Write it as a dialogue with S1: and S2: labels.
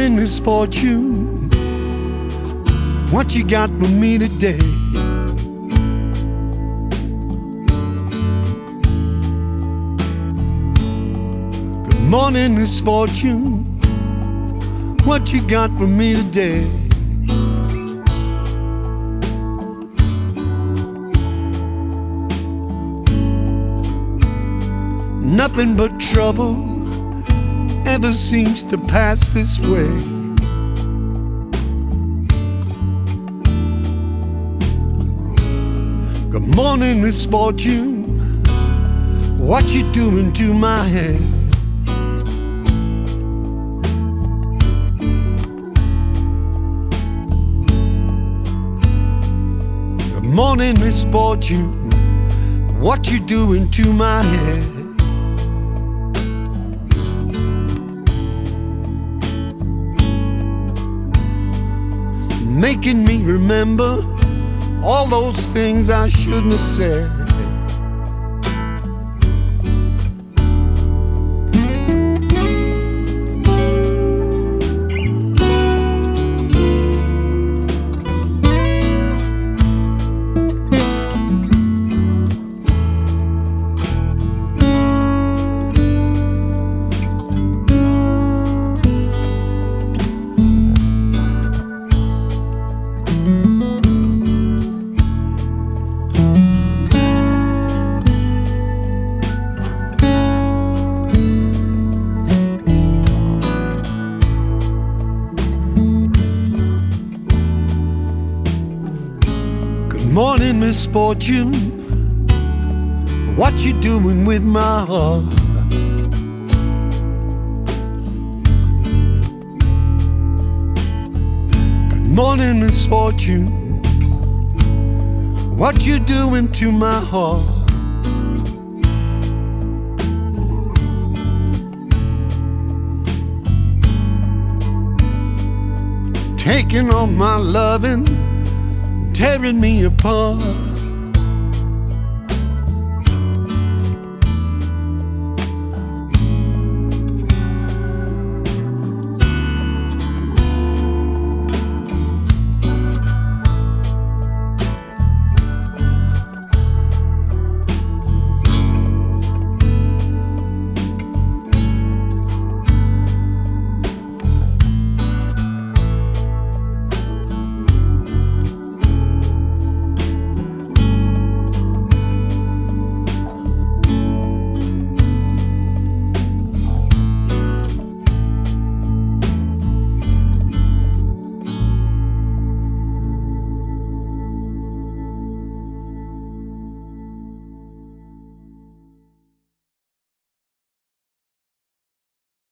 S1: morning, misfortune. What you got for me today? Good morning, misfortune. What you got for me today? Nothing but trouble ever seems to pass this way. Good morning, misfortune. What you doing to my head? Good morning, misfortune. What you doing to my head? Making me remember all those things I shouldn't have said. Good morning, misfortune. What you doing with my heart? Good morning, misfortune. What you doing to my heart? Taking all my loving, tearing me apart.